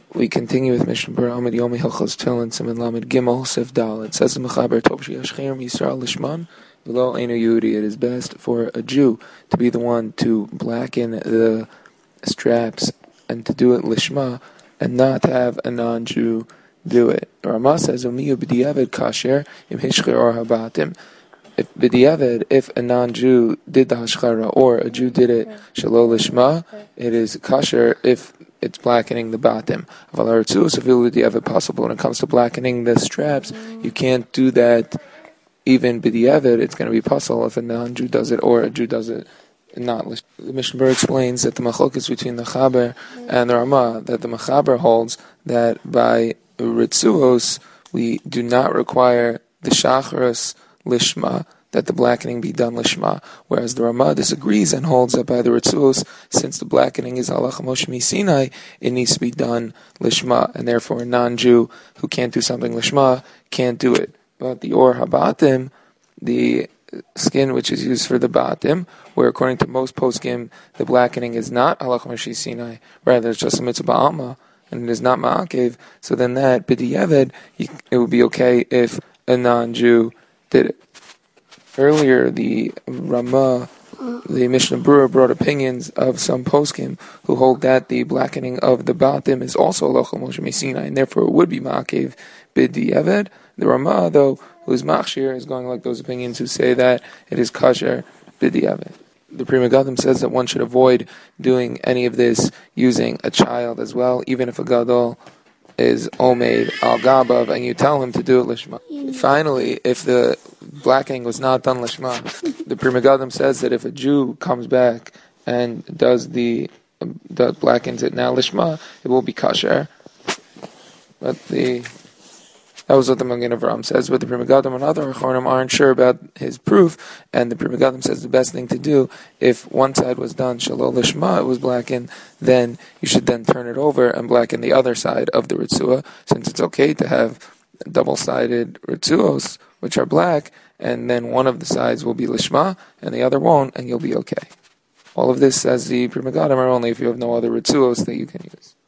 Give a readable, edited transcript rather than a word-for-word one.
We continue with Mishnah Berurah Amid Yomi Hilchos Tefillin Siman Lamed Gimel Sif Dal. It says in Mechaber Tov Sheyesh Chayim Yisrael Lishman V'lo Einu Yehudi. It is best for a Jew to be the one to blacken the straps and to do it lishma, and not have a non-Jew do it. Rama says Umiyu b'diavad kasher im hishcher or habatim. If b'diavad, if a non-Jew did the hashchara or a Jew did it shelo lishma, it is kasher if it's blackening the batim. If possible when it comes to blackening the straps, you can't do that even b'diavad. It's going to be possible if a non-Jew does it or a Jew does it not. The Mishnah Berurah explains that the machlokes between the Chaber and the Rama, that the Mechaber holds that by ritzuos we do not require the shacharis lishma, that the blackening be done lishma, whereas the Rama disagrees and holds that by the ritzuos, since the blackening is halacha Moshe Sinai, it needs to be done lishma, and therefore a non-Jew who can't do something lishma can't do it. But the or habatim, the skin which is used for the batim, where according to most poskim the blackening is not halacha Moshe Sinai, rather it's just a mitzvah ba'alma, and it is not ma'akev, so then that b'diavad it would be okay if a non-Jew did it. Earlier, the Rama, the Mishnah Berurah, brought opinions of some poskim who hold that the blackening of the batim is also halacha Moshe Sinai, and therefore it would be ma'akev b'diavad. The Rama, though, who is machshir, is going like those opinions who say that it is kasher b'diavad. The Pri Megadim says that one should avoid doing any of this using a child as well, even if a gadol is omeid al gabav and you tell him to do it lishma. Finally, if the blackening was not done lishma, the Pri Megadim says that if a Jew comes back and does blackens it now lishma, it will be kasher. But that was what the Magen Avraham says, but the Pri Megadim and other Achronim aren't sure about his proof, and the Pri Megadim says the best thing to do, if one side was done shelo lishma, it was blackened, then you should then turn it over and blacken the other side of the ritzua, since it's okay to have double-sided ritzuos, which are black, and then one of the sides will be lishma, and the other won't, and you'll be okay. All of this, says the Pri Megadim, are only if you have no other ritzuos that you can use.